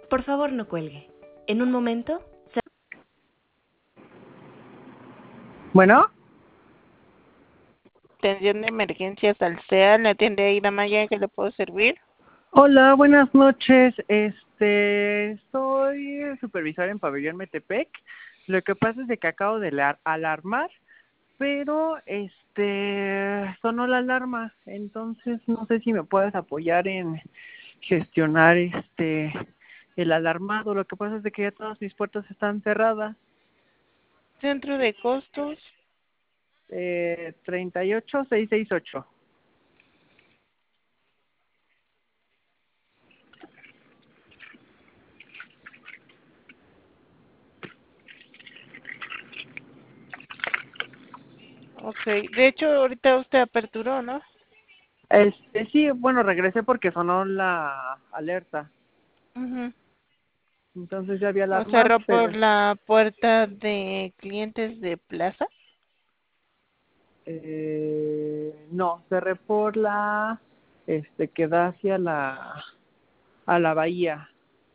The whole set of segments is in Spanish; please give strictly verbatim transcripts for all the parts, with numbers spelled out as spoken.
Por favor, no cuelgue. En un momento... se- Bueno, Atención de emergencias al SEA, la atiende Aida Maya, ¿que le puedo servir? hola, buenas noches. Este, soy el supervisor en Pabellón Metepec. Lo que pasa es de que acabo de la- alarmar, pero este sonó la alarma, entonces no sé si me puedes apoyar en gestionar este el alarmado. Lo que pasa es de que ya todas mis puertas están cerradas. Centro de costos. Eh, treinta y ocho seiscientos sesenta y ocho. Ok, de hecho ahorita usted aperturó, ¿no? Este, sí, bueno, regresé porque sonó la alerta. Mhm. Entonces ya había O alarmas, cerró por pero la puerta de clientes de plaza. eh, no, cerré por la este que da hacia la a la bahía,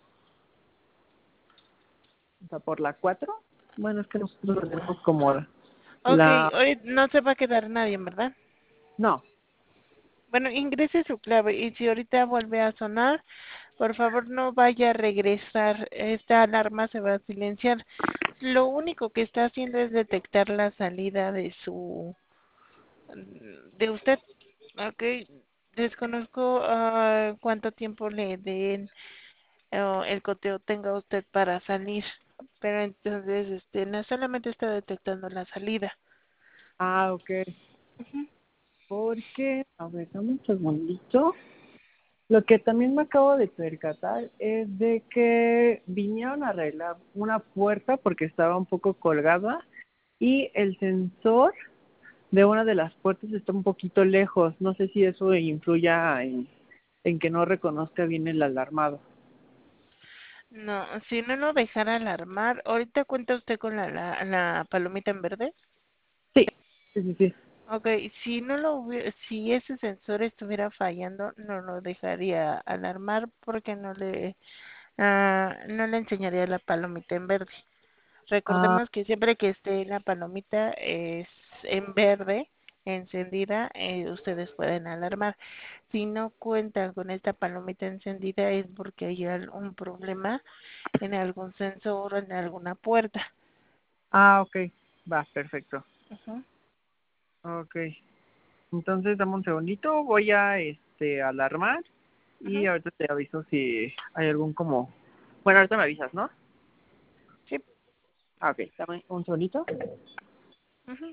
o sea, por la cuatro. Bueno, es que nosotros lo tenemos como Ok, la hoy no se va a quedar nadie, ¿verdad? no. Bueno, ingrese su clave y si ahorita vuelve a sonar, por favor no vaya a regresar. Esta alarma se va a silenciar. Lo único que está haciendo es detectar la salida de su, de usted. Ok, desconozco ah, cuánto tiempo le den o el coteo tenga usted para salir, pero entonces este no solamente está detectando la salida. Ah, ok. Ujú. Porque, a ver, dame un segundito. Lo que también me acabo de percatar es de que vinieron a arreglar una puerta porque estaba un poco colgada y el sensor de una de las puertas está un poquito lejos. No sé si eso influya en, en que no reconozca bien el alarmado. No, si no lo dejara alarmar, ahorita cuenta usted con la, la, la palomita en verde. Sí, sí, sí, sí. Okay, si no lo hubiera, si ese sensor estuviera fallando, no lo dejaría alarmar porque no le, ah, no le enseñaría la palomita en verde. Ah, Recordemos que siempre que esté la palomita es en verde, encendida, eh, ustedes pueden alarmar. Si no cuentan con esta palomita encendida es porque hay algún problema en algún sensor o en alguna puerta. ah, ok. Va, perfecto. Ujú, Ok. Entonces, dame un segundito. Voy a este alarmar y ujú. ahorita te aviso si hay algún como... Bueno, ahorita me avisas, ¿no? Sí. Ah, ok. Dame un segundito. Ujú.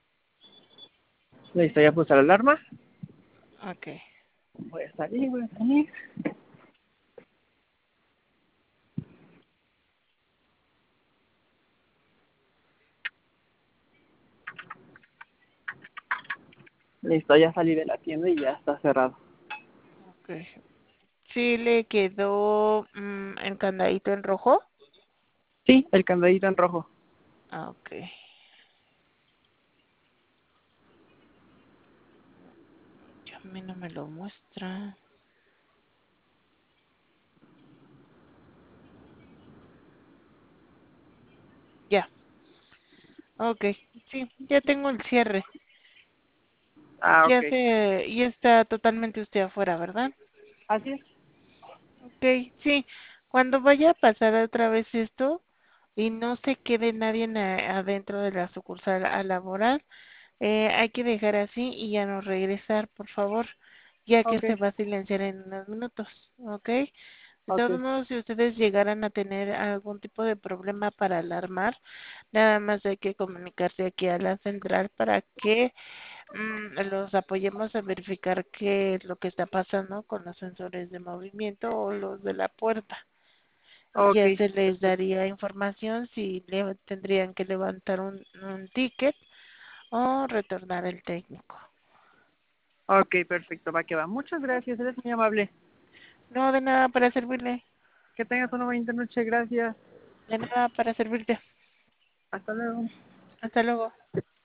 Listo, ya puse la alarma. Okay. Voy a salir, voy a salir. Listo, ya salí de la tienda y ya está cerrado. Okay. Sí le quedó mm, el candadito en rojo. Sí, el candadito en rojo. Ah, okay. Ya a mí no me lo muestra. Ya. Okay. Sí, ya tengo el cierre. Ah, ok. Ya se, ya está totalmente usted afuera, ¿verdad? Así es. Okay, sí. Cuando vaya a pasar otra vez esto y no se quede nadie en a- adentro de la sucursal a laborar, eh, hay que dejar así y ya no regresar, por favor, ya que Ok, se va a silenciar en unos minutos, ¿ok? De ok, todos modos, si ustedes llegaran a tener algún tipo de problema para alarmar, nada más hay que comunicarse aquí a la central para que mm, los apoyemos a verificar qué es lo que está pasando con los sensores de movimiento o los de la puerta. Y ok, ya se les perfecto. daría información si le tendrían que levantar un, un ticket o retornar el técnico. Ok, perfecto, va que va. Muchas gracias, eres muy amable. No, de nada para servirle. Que tengas una bonita noche, gracias. De nada para servirte. Hasta luego. Hasta luego.